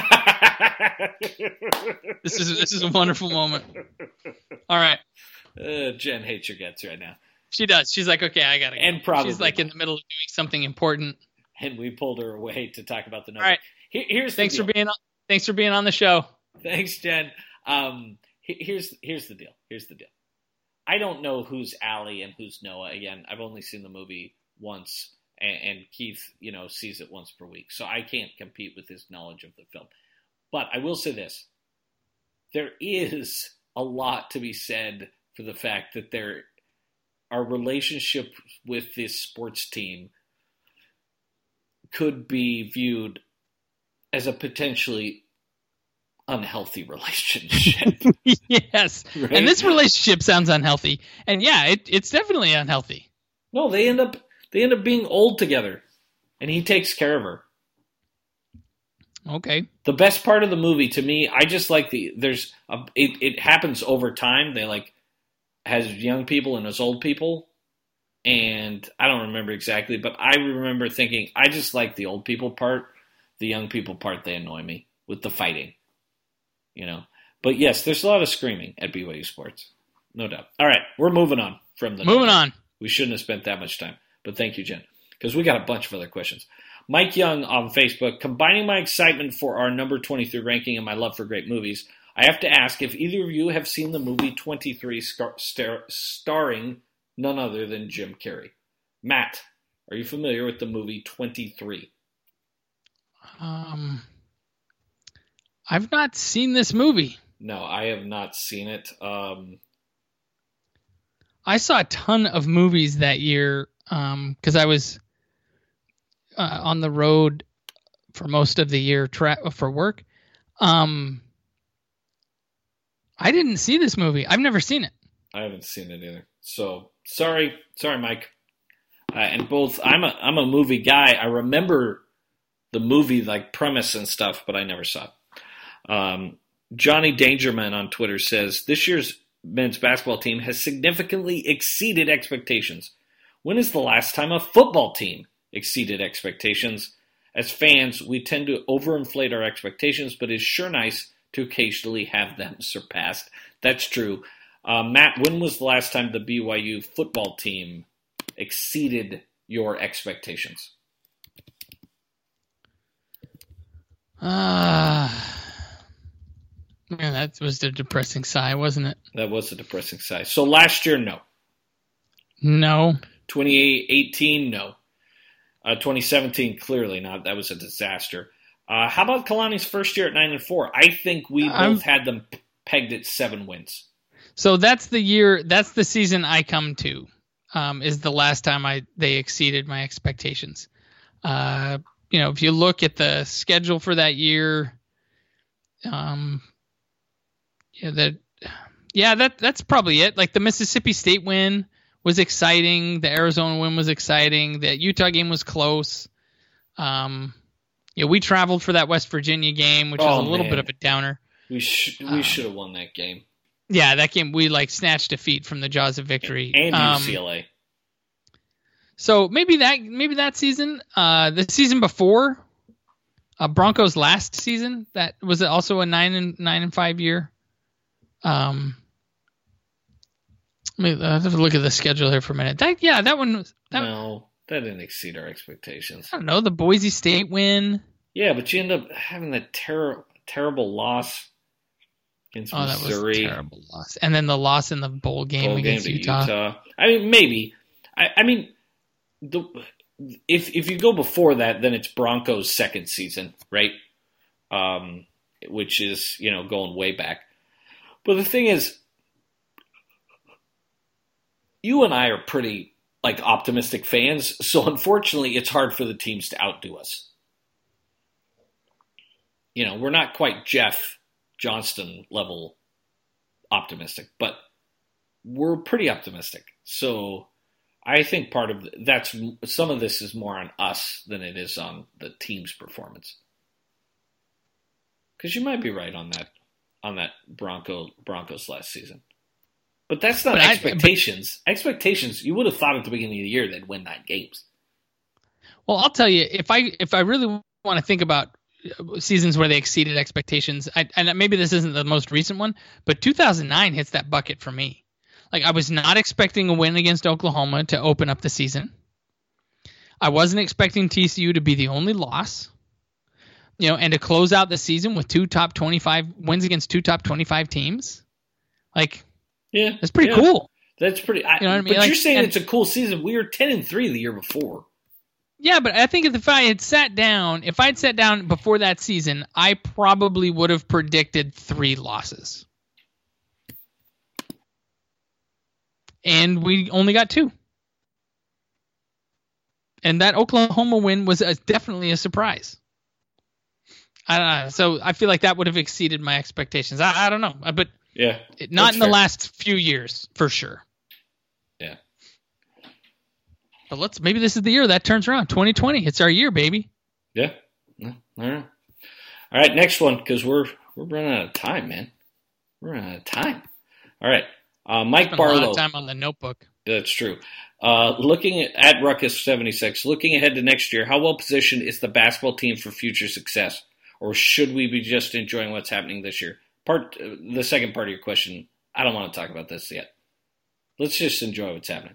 This is this is a wonderful moment. All right. Uh, Jen hates your guts right now. She does. She's like, okay, I gotta go. And probably she's like in the middle of doing something important. And we pulled her away to talk about the Notebook. All right. Here, here's thanks the for being on, thanks for being on the show. Thanks, Jen. Um, here's here's the deal. Here's the deal. I don't know who's Allie and who's Noah. Again, I've only seen the movie once, and, and Keith, you know, sees it once per week, so I can't compete with his knowledge of the film. But I will say this: there is a lot to be said for the fact that there, our relationship with this sports team could be viewed as a potentially unhealthy relationship. Yes. Right? And this relationship sounds unhealthy. And yeah, it, it's definitely unhealthy. No, they end up they end up being old together. And he takes care of her. Okay. The best part of the movie to me, I just like the there's a, it, it happens over time. They like has young people and has old people. And I don't remember exactly, but I remember thinking I just like the old people part. The young people part, they annoy me with the fighting. You know, but yes, there's a lot of screaming at B Y U sports, no doubt. All right, we're moving on from the moving on. We shouldn't have spent that much time, but thank you, Jen, because we got a bunch of other questions. Mike Young on Facebook, combining my excitement for our number twenty-three ranking and my love for great movies, I have to ask if either of you have seen the movie twenty-three star- star- starring none other than Jim Carrey. Matt, are you familiar with the movie twenty-three? Um. I've not seen this movie. No, I have not seen it. Um, I saw a ton of movies that year because um, I was uh, on the road for most of the year tra- for work. Um, I didn't see this movie. I've never seen it. I haven't seen it either. So sorry, sorry, Mike. Uh, and both, I'm a I'm a movie guy. I remember the movie like premise and stuff, but I never saw it. Um, Johnny Dangerman on Twitter says, this year's men's basketball team has significantly exceeded expectations. When is the last time a football team exceeded expectations? As fans, we tend to overinflate our expectations, but it's sure nice to occasionally have them surpassed. That's true. Uh, Matt, when was the last time the B Y U football team exceeded your expectations? Ah... Uh... Man, that was a depressing sigh, wasn't it? That was a depressing sigh. So last year, no. No. twenty eighteen, no. Uh, twenty seventeen, clearly not. That was a disaster. Uh, how about Kalani's first year at nine and four? I think we both I'm, had them pegged at seven wins. So that's the year. That's the season I come to. Um, is the last time I they exceeded my expectations. Uh, you know, if you look at the schedule for that year, um, yeah, that, yeah, that that's probably it. Like the Mississippi State win was exciting. The Arizona win was exciting. The Utah game was close. Um, yeah, we traveled for that West Virginia game, which Oh, was a little man. bit of a downer. We sh- we Um, should have won that game. Yeah, that game we like snatched defeat from the jaws of victory. And Um, U C L A. So maybe that maybe that season, uh, the season before, uh, Broncos last season, that was also a nine and nine and five year. Um, let me uh, have a look at the schedule here for a minute. That yeah, that one was that, No, that didn't exceed our expectations. I don't know, the Boise State win. Yeah, but you end up having that ter- terrible loss against Oh, that was a Missouri. terrible loss, and then the loss in the bowl game Bowl game against to Utah. Utah. I mean, maybe. I, I mean, the, if if you go before that, then it's Broncos' second season, right? Um, which is, you know, going way back. But the thing is, you and I are pretty like optimistic fans, so unfortunately, it's hard for the teams to outdo us. You know, we're not quite Jeff Johnston level optimistic, but we're pretty optimistic. So I think part of that's some of this is more on us than it is on the team's performance. Because you might be right on that on that Bronco Broncos last season, but that's not But I- expectations. expectations. You would have thought at the beginning of the year they'd win nine games. Well, I'll tell you, if I if I really want to think about seasons where they exceeded expectations, I, and maybe this isn't the most recent one, but two thousand nine hits that bucket for me. Like I was not expecting a win against Oklahoma to open up the season. I wasn't expecting T C U to be the only loss, you know, and to close out the season with two top twenty-five wins against two top twenty-five teams. Like, Yeah, that's pretty yeah. cool. That's pretty. I, You know what I mean? But Like, you're saying and- it's a cool season. We were ten and three the year before. Yeah, but I think if I had sat down, if I'd sat down before that season, I probably would have predicted three losses. And we only got two. And that Oklahoma win was a, definitely a surprise. I don't know. So I feel like that would have exceeded my expectations. I, I don't know, but Yeah, it, not that's in the fair. last few years, for sure. Yeah. But let's maybe this is the year that turns around. twenty twenty, it's our year, baby. Yeah. Yeah. All right. All right. Next one, because we're we're running out of time, man. We're running out of time. All right. Uh, Mike Spent a lot Barlow. of time on the notebook. That's true. Uh, looking at, at Ruckus seventy-six, looking ahead to next year, how well positioned is the basketball team for future success, or should we be just enjoying what's happening this year? Part uh, the second part of your question, I don't want to talk about this yet. Let's just enjoy what's happening.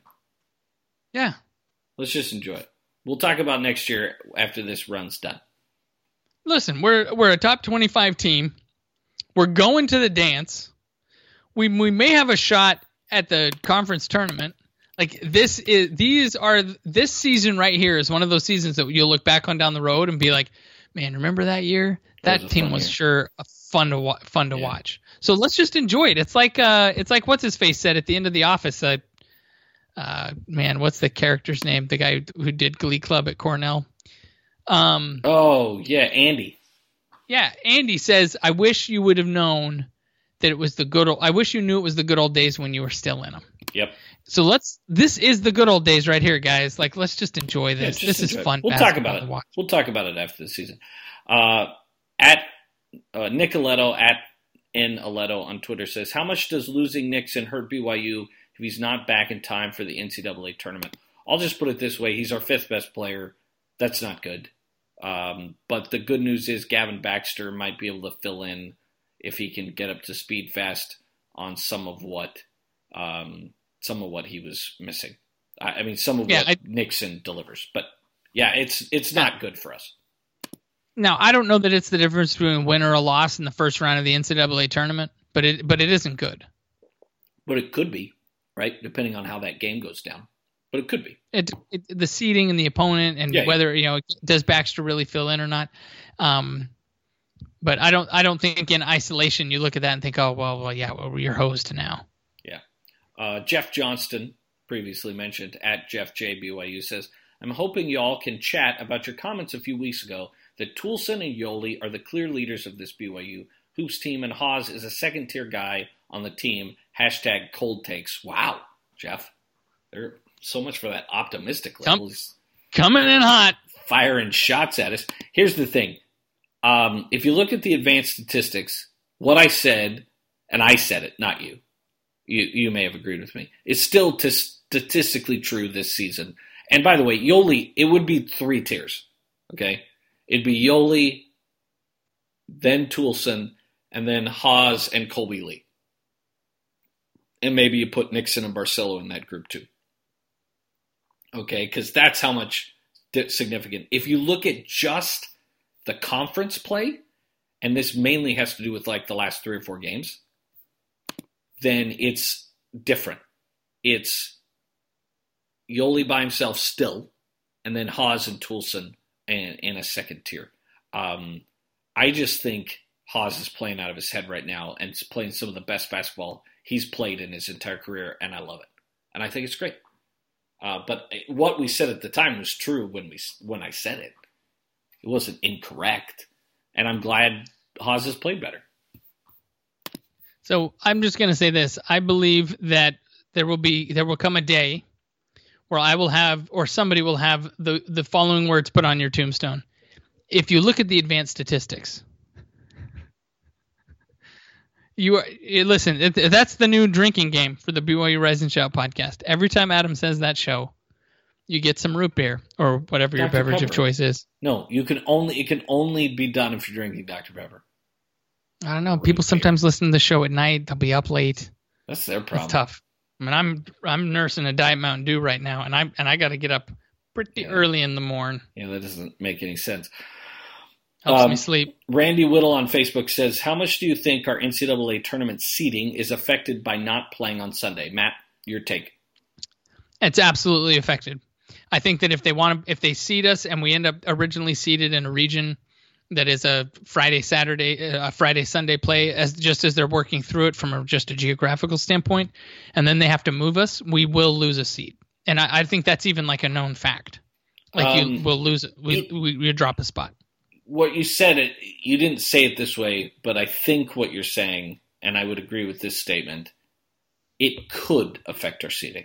Yeah. Let's just enjoy it. We'll talk about next year after this run's done. Listen, we're we're a top twenty-five team. We're going to the dance. We we may have a shot at the conference tournament. Like this is these are this season right here is one of those seasons that you'll look back on down the road and be like, man, remember that year? That That was a team fun was year. sure a fun to wa- fun to Yeah. watch. So let's just enjoy it. It's like uh, it's like what's his face said at the end of The Office. Uh, uh, man, what's the character's name? The guy who did Glee Club at Cornell. Um, Oh, yeah, Andy. yeah, Andy says, I wish you would have known that it was the good old, I wish you knew it was the good old days when you were still in them. Yep. So let's, this is the good old days right here, guys. Like, let's just enjoy Yeah, this. just this is enjoy it. fun. We'll talk basketball about to it. watch. We'll talk about it after the season. Uh, at uh, Nicoletto, at N Aletto on Twitter says, how much does losing Nixon hurt B Y U if he's not back in time for the N C double A tournament? I'll just put it this way. He's our fifth best player. That's not good. Um, but the good news is Gavin Baxter might be able to fill in if he can get up to speed fast on some of what um, some of what he was missing. I, I mean, some of Yeah, what I- Nixon delivers. But yeah, it's it's not good for us. Now, I don't know that it's the difference between a win or a loss in the first round of the N C double A tournament, but it, but it isn't good. But it could be, right? Depending on how that game goes down. But it could be. It, it the seeding and the opponent and Yeah, yeah. whether, you know, does Baxter really fill in or not. Um, but I don't, I don't think in isolation you look at that and think, oh, well, well, yeah, well, we're your host now. Yeah. Uh, Jeff Johnston, previously mentioned, at Jeff J B Y U says, I'm hoping y'all can chat about your comments a few weeks ago that Toulson and Yoli are the clear leaders of this B Y U Hoops team, and Haas is a second-tier guy on the team. Hashtag cold takes. Wow, Jeff. There's so much for that optimistic level. Come, coming in hot. Firing shots at us. Here's the thing. Um, if you look at the advanced statistics, what I said, and I said it, not you. You, you may have agreed with me. It's still t- statistically true this season. And by the way, Yoli, it would be three tiers. Okay? It'd be Yoli, then Toulson, and then Haas and Colby Lee. And maybe you put Nixon and Barcelo in that group too. Okay? Because that's how much significant. If you look at just the conference play, and this mainly has to do with like the last three or four games, then it's different. It's Yoli by himself still, and then Haas and Toulson and in a second tier. Um, I just think Haas is playing out of his head right now and is playing some of the best basketball he's played in his entire career, and I love it. And I think it's great. Uh, but what we said at the time was true when we when I said it. It wasn't incorrect, and I'm glad Haas has played better. So I'm just going to say this. I believe that there will be there will come a day where I will have, or somebody will have, the, the following words put on your tombstone. If you look at the advanced statistics, you are you, listen. It, that's the new drinking game for the B Y U Rise and Shout podcast. Every time Adam says that show, you get some root beer or whatever your Doctor beverage Pepper. of choice is. No, you can only it can only be done if you're drinking Doctor Pepper. I don't know. People sometimes listen to the show at night. They'll be up late. That's their problem. It's tough. I mean, I'm I'm nursing a Diet Mountain Dew right now, and I and I got to get up pretty Yeah. early in the morning. Yeah, that doesn't make any sense. Helps Um, me sleep. Randy Whittle on Facebook says, how much do you think our N C double A tournament seeding is affected by not playing on Sunday? Matt, your take. It's absolutely affected. I think that if they want to, if they seed us and we end up originally seeded in a region that is a Friday, Saturday, a Friday, Sunday play, as just as they're working through it from a, just a geographical standpoint, and then they have to move us, we will lose a seed. And I, I think that's even like a known fact. Like Um, you will lose it. We, it- we, we drop a spot. What you said, it you didn't say it this way, but I think what you're saying, and I would agree with this statement, it could affect our seeding.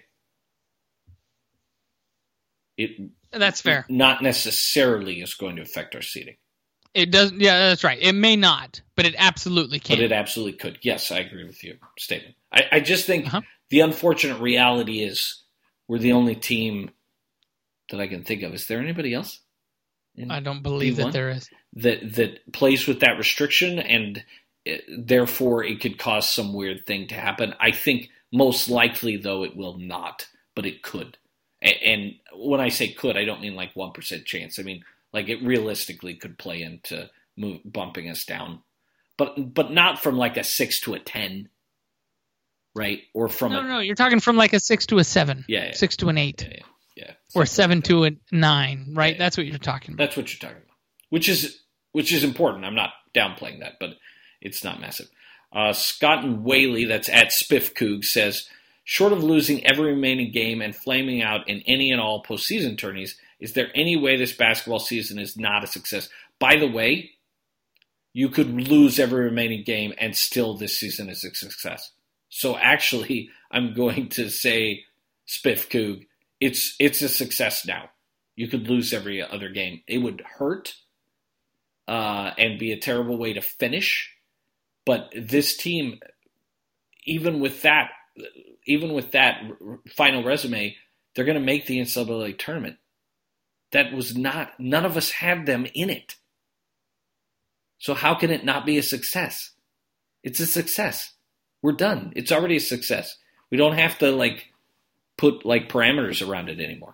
It That's fair. not necessarily is going to affect our seeding, It does. Yeah, that's right. It may not, but it absolutely can. but it absolutely could. Yes, I agree with your statement. I, I just think Uh-huh. the unfortunate reality is we're the only team that I can think of. Is there anybody else? in I don't believe D one that there is. that that plays with that restriction, and it, therefore it could cause some weird thing to happen. I think most likely, though, it will not, but it could. And, and when I say could, I don't mean like one percent chance. I mean like it realistically could play into move, bumping us down, but but not from like a six to a ten, right? Or from No, a no, no. You're talking from like a six to a seven. Yeah, yeah. Six to an eight. yeah, yeah, yeah. Or Something seven like that. to a nine, right? Yeah. That's what you're talking about. That's what you're talking about, which is which is important. I'm not downplaying that, but it's not massive. Uh, Scott and Whaley, that's at Spiff Coog, says, short of losing every remaining game and flaming out in any and all postseason tourneys, is there any way this basketball season is not a success? By the way, you could lose every remaining game and still this season is a success. So actually, I'm going to say, Spiff Coog, it's it's a success now. You could lose every other game. It would hurt uh, and be a terrible way to finish. But this team, even with that, even with that final resume, they're going to make the N C double A tournament. That was not, none of us had them in it. So how can it not be a success? It's a success. We're done. It's already a success. We don't have to like put like parameters around it anymore.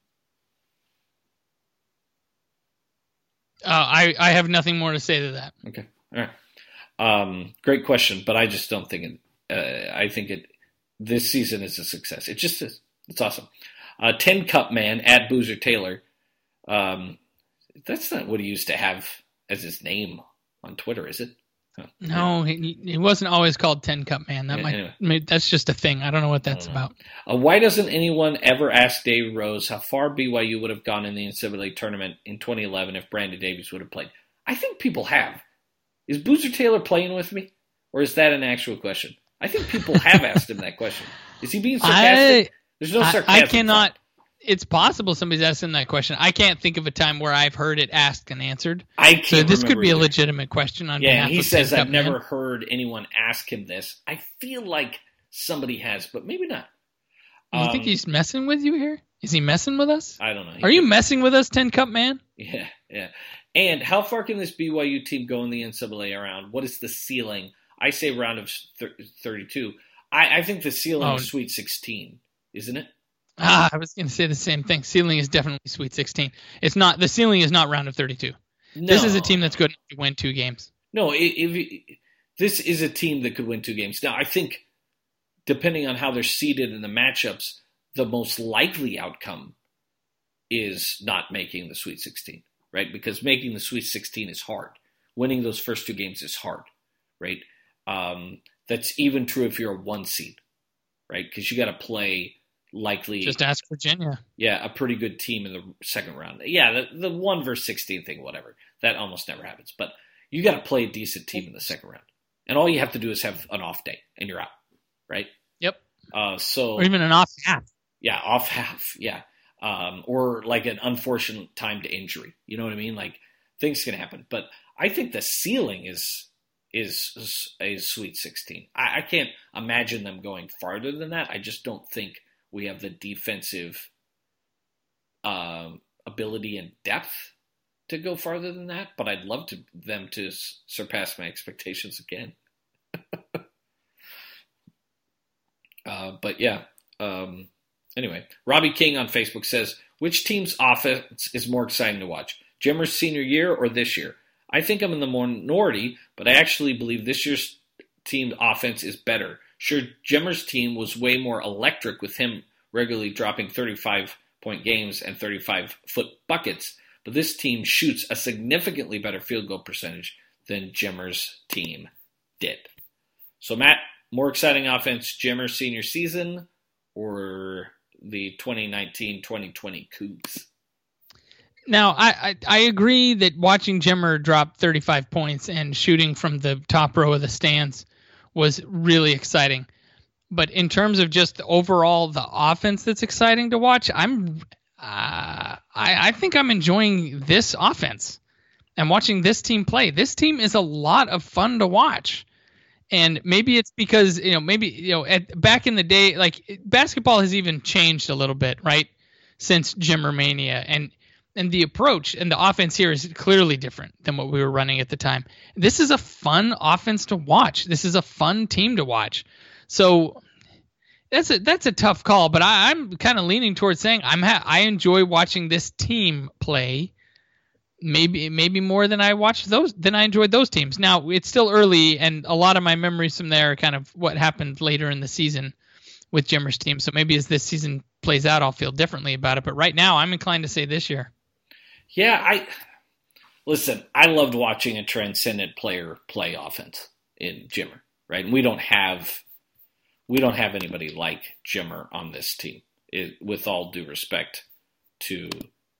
Uh, I, I have nothing more to say to that. Okay. All right. Um, great question, but I just don't think it, uh, I think it, this season is a success. It just is. It's awesome. Uh, ten Cup Man at Boozer Taylor. Um, that's not what he used to have as his name on Twitter, is it? No, he, he wasn't always called Ten Cup Man. That Yeah, might, anyway. maybe that's just a thing. I don't know what that's about. Uh, why doesn't anyone ever ask Dave Rose how far B Y U would have gone in the N C double A tournament in twenty eleven if Brandon Davies would have played? I think people have. Is Boozer Taylor playing with me? Or is that an actual question? I think people have asked him that question. Is he being sarcastic? I, There's no I, sarcasm. I cannot. It's possible somebody's asked him that question. I can't think of a time where I've heard it asked and answered. I can't So this could be either. a legitimate question on Yeah, behalf and he of says, Ten I've Cup never Man. heard anyone ask him this. I feel like somebody has, but maybe not. You Um, think he's messing with you here? Is he messing with us? I don't know. He Are you could- messing with us, Ten Cup Man? Yeah, yeah. And how far can this B Y U team go in the N C double A round? What is the ceiling? I say round of thir- thirty-two. I, I think the ceiling Oh. is Sweet sixteen, isn't it? Ah, I was going to say the same thing. Ceiling is definitely Sweet sixteen. It's not. The ceiling is not round of thirty-two. No. This is a team that's good enough to win two games. No, if, if, this is a team that could win two games. Now, I think, depending on how they're seeded in the matchups, the most likely outcome is not making the Sweet sixteen, right? Because making the Sweet sixteen is hard. Winning those first two games is hard, right? Um, that's even true if you're a one seed, right? Because you got to play likely, Just ask Virginia. yeah, a pretty good team in the second round. Yeah, the, the one versus sixteen thing, whatever. That almost never happens. But you got to play a decent team in the second round. And all you have to do is have an off day, and you're out, right? Yep. Uh, so Or even an off half. yeah, off half, yeah. Um, or like an unfortunate time to injury. You know what I mean? Like things can happen. But I think the ceiling is is a Sweet sixteen. I, I can't imagine them going farther than that. I just don't think we have the defensive um, ability and depth to go farther than that. But I'd love to them to s- surpass my expectations again. uh, but yeah. Um, Anyway, Robbie King on Facebook says, which team's offense is more exciting to watch, Jimmer's senior year or this year? I think I'm in the minority, but I actually believe this year's team offense is better. Sure, Jimmer's team was way more electric with him regularly dropping thirty-five point games and thirty-five foot buckets, but this team shoots a significantly better field goal percentage than Jimmer's team did. So, Matt, more exciting offense, Jimmer's senior season or the twenty nineteen twenty twenty Cougs? Now, I, I, I agree that watching Jimmer drop thirty-five points and shooting from the top row of the stands was really exciting. But in terms of just overall the offense that's exciting to watch, I'm uh, I, I think I'm enjoying this offense and watching this team play. This team is a lot of fun to watch. And maybe it's because, you know, maybe, you know, at, back in the day, like basketball has even changed a little bit, right? Since Jimmer Mania. And and the approach and the offense here is clearly different than what we were running at the time. This is a fun offense to watch. This is a fun team to watch. So that's a that's a tough call, but I, I'm kind of leaning towards saying I'm ha- I enjoy watching this team play. Maybe maybe more than I watched those than I enjoyed those teams. Now it's still early, and a lot of my memories from there are kind of what happened later in the season with Jimmer's team. So maybe as this season plays out, I'll feel differently about it. But right now, I'm inclined to say this year. Yeah, I listen. I loved watching a transcendent player play offense in Jimmer. Right, and we don't have we don't have anybody like Jimmer on this team. It, with all due respect to.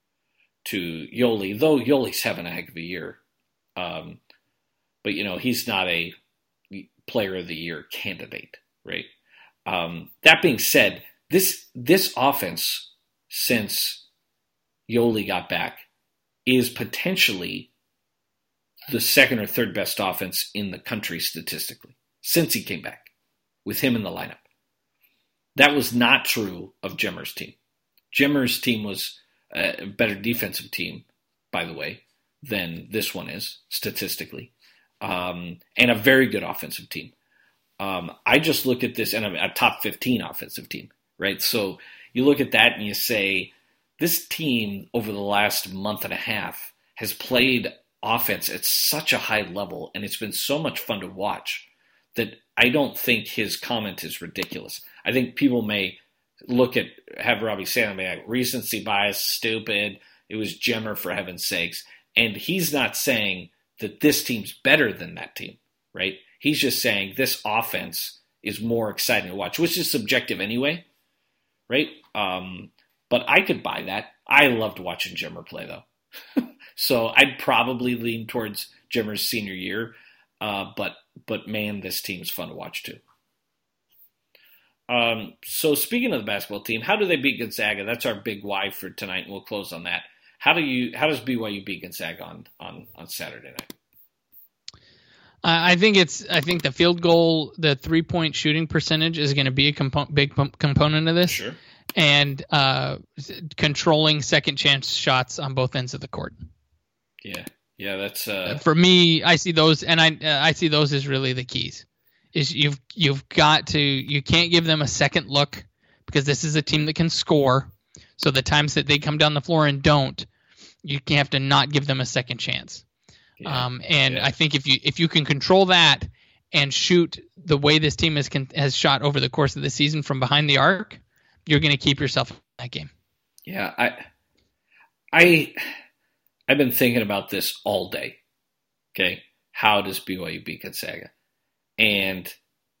to Yoli, though Yoli's having a heck of a year. Um, but, you know, he's not a player of the year candidate, right? Um, that being said, this this offense, since Yoli got back, is potentially the second or third best offense in the country statistically, since he came back, with him in the lineup. That was not true of Jimmer's team. Jimmer's team was a better defensive team, by the way, than this one is, statistically, um, and a very good offensive team. Um, I just look at this, and a, a top fifteen offensive team, right? So you look at that and you say, this team over the last month and a half has played offense at such a high level, and it's been so much fun to watch that I don't think his comment is ridiculous. I think people may look at, have Robbie Sandlin be like, recency bias, stupid, it was Jimmer for heaven's sakes. And he's not saying that this team's better than that team, right? He's just saying this offense is more exciting to watch, which is subjective anyway, right? Um, but I could buy that. I loved watching Jimmer play, though. So I'd probably lean towards Jimmer's senior year, uh, but but man, this team's fun to watch too. Um, so speaking of the basketball team, how do they beat Gonzaga? That's our big why for tonight, and we'll close on that. How do you? How does B Y U beat Gonzaga on on, on Saturday night? I think it's. I think the field goal, the three point shooting percentage is going to be a compo- big component of this. Sure. And uh, controlling second chance shots on both ends of the court. Yeah, yeah, that's uh... for me. I see those, and I uh, I see those as really the keys. Is you've you've got to you can't give them a second look because this is a team that can score. So the times that they come down the floor and don't, you have to not give them a second chance. Yeah, um, and yeah. I think if you if you can control that and shoot the way this team has has shot over the course of the season from behind the arc, you're going to keep yourself in that game. Yeah, I, I, I've been thinking about this all day. Okay, how does B Y U beat Gonzaga? And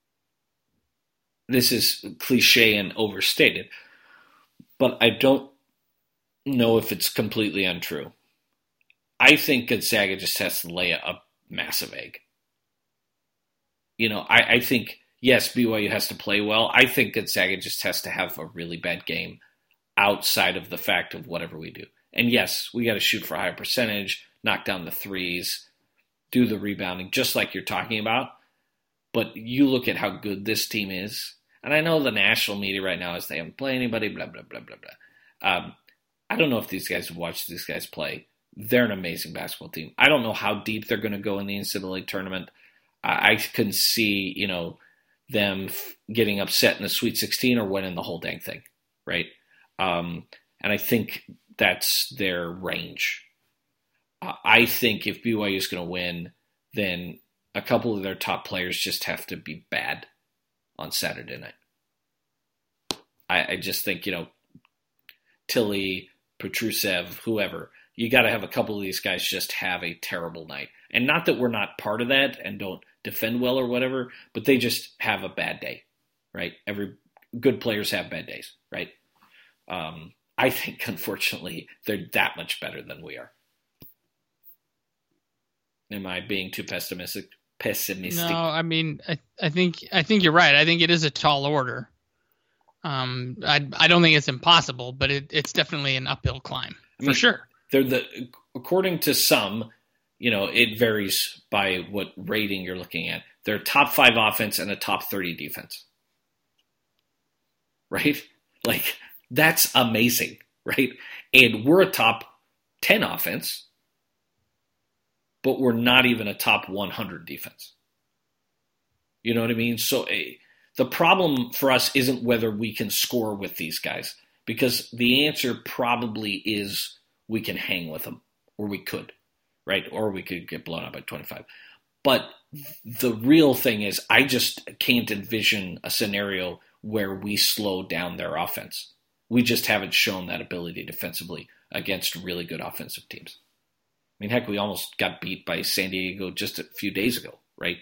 this is cliche and overstated, but I don't know if it's completely untrue. I think Gonzaga just has to lay a, a massive egg. You know, I, I think, yes, B Y U has to play well. I think Gonzaga just has to have a really bad game outside of the fact of whatever we do. And yes, we got to shoot for a higher percentage, knock down the threes, do the rebounding, just like you're talking about. But you look at how good this team is, and I know the national media right now is they haven't played anybody, blah, blah, blah, blah, blah. Um, I don't know if these guys have watched these guys play. They're an amazing basketball team. I don't know how deep they're going to go in the N C double A tournament. I, I can see, you know, them f- getting upset in the Sweet sixteen or winning the whole dang thing, right? Um, and I think that's their range. Uh, I think if B Y U is going to win, then a couple of their top players just have to be bad on Saturday night. I, I just think, you know, Tilly, Petrusev, whoever, you got to have a couple of these guys just have a terrible night. And not that we're not part of that and don't defend well or whatever, but they just have a bad day, right? Every good players have bad days, right? Um, I think, unfortunately, they're that much better than we are. Am I being too pessimistic? Pessimistic? No, I mean, I, I think I think you're right. I think it is a tall order. Um, I I don't think it's impossible, but it, it's definitely an uphill climb for I mean, sure. They're the according to some, you know, it varies by what rating you're looking at. They're top five offense and a top thirty defense, right? Like that's amazing, right? And we're a top ten offense, but we're not even a top one hundred defense. You know what I mean? So a, the problem for us isn't whether we can score with these guys, because the answer probably is we can hang with them, or we could, right? Or we could get blown out by twenty-five. But the real thing is I just can't envision a scenario where we slow down their offense. We just haven't shown that ability defensively against really good offensive teams. I mean, heck, we almost got beat by San Diego just a few days ago, right?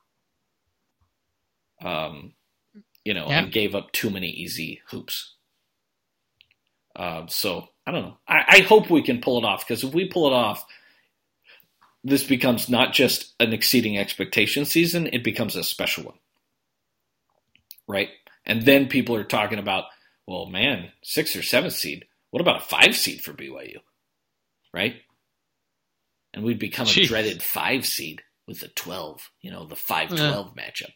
Um, you know, yeah. and gave up too many easy hoops. Uh, so, I don't know. I, I hope we can pull it off, because if we pull it off, this becomes not just an exceeding expectation season, it becomes a special one. Right? And then people are talking about, well, man, six or seven seed. What about a five seed for B Y U? Right? And we'd become Jeez. a dreaded five seed with the twelve, you know, the five twelve yeah. matchup.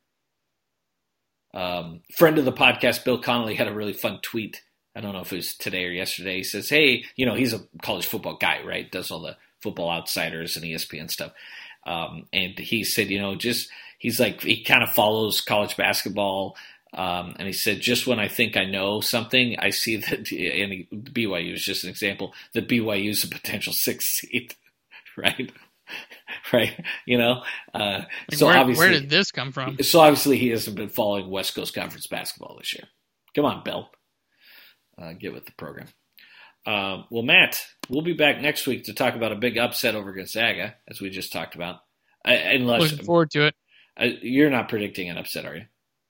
Um, friend of the podcast, Bill Connolly, had a really fun tweet. I don't know if it was today or yesterday. He says, hey, you know, he's a college football guy, right? Does all the Football Outsiders and E S P N stuff. Um, and he said, you know, just, he's like, he kind of follows college basketball. Um, and he said, just when I think I know something, I see that, and he, B Y U is just an example, that B Y U is a potential sixth seed. Right, right. You know, uh, like so where, obviously, where did this come from? So obviously, he hasn't been following West Coast Conference basketball this year. Come on, Bill, uh, get with the program. Uh, well, Matt, we'll be back next week to talk about a big upset over Gonzaga, as we just talked about. I, unless Looking forward to it. uh, you're not predicting an upset, are you?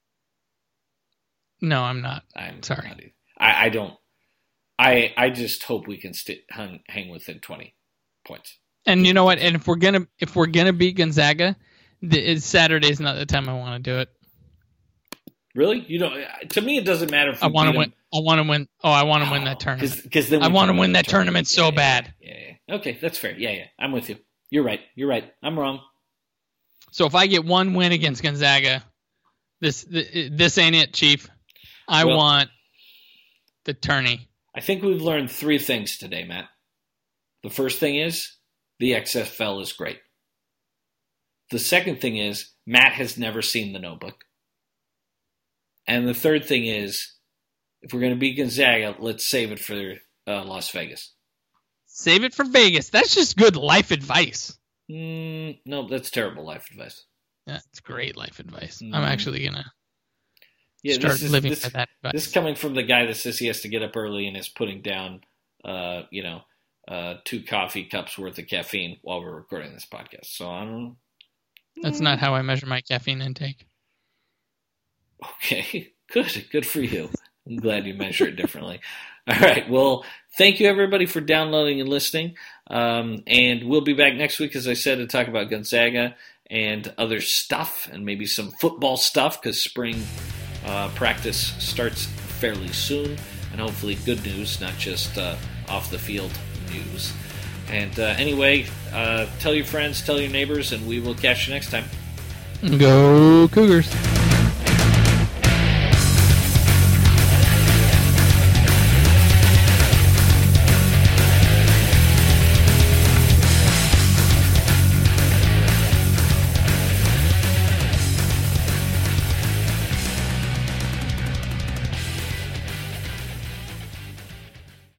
No, I'm not. I'm Sorry. not either. I, I don't. I I just hope we can st- hang, hang within twenty points. And you know what? And if we're gonna if we're gonna beat Gonzaga, the, it's Saturday's not the time I want to do it. Really? You don't? To me, it doesn't matter if I we want beat to win. them. I want to win. Oh, I want to win Oh, that tournament. Because then we I want to can win that tournament. tournament so yeah, bad. Yeah, yeah, yeah. Okay, that's fair. Yeah, yeah. I'm with you. You're right. You're right. I'm wrong. So if I get one win against Gonzaga, this this ain't it, Chief. I Well, want the tourney. I think we've learned three things today, Matt. The first thing is the X F L is great. The second thing is Matt has never seen The Notebook. And the third thing is, if we're going to beat Gonzaga, let's save it for uh, Las Vegas. Save it for Vegas. That's just good life advice. Mm, no, that's terrible life advice. That's great life advice. Mm. I'm actually going to Yeah, start this is, living this, by that advice. This is coming from the guy that says he has to get up early and is putting down, uh, you know, uh, two coffee cups worth of caffeine while we're recording this podcast. So I don't. That's not how I measure my caffeine intake. Okay, good, good for you. I'm glad you measure it differently. All right, well, thank you everybody for downloading and listening. Um, and we'll be back next week, as I said, to talk about Gonzaga and other stuff, and maybe some football stuff, because spring uh, practice starts fairly soon, and hopefully good news, not just uh, off the field news. And uh, anyway, uh, tell your friends, tell your neighbors, and we will catch you next time. Go Cougars.